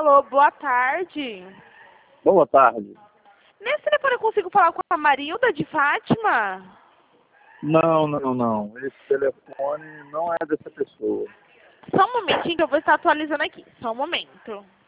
Alô, boa tarde. Boa tarde. Nesse telefone eu consigo falar com a Marilda de Fátima? Não. Esse telefone não é dessa pessoa. Só um momentinho que eu vou estar atualizando aqui. Só um momento.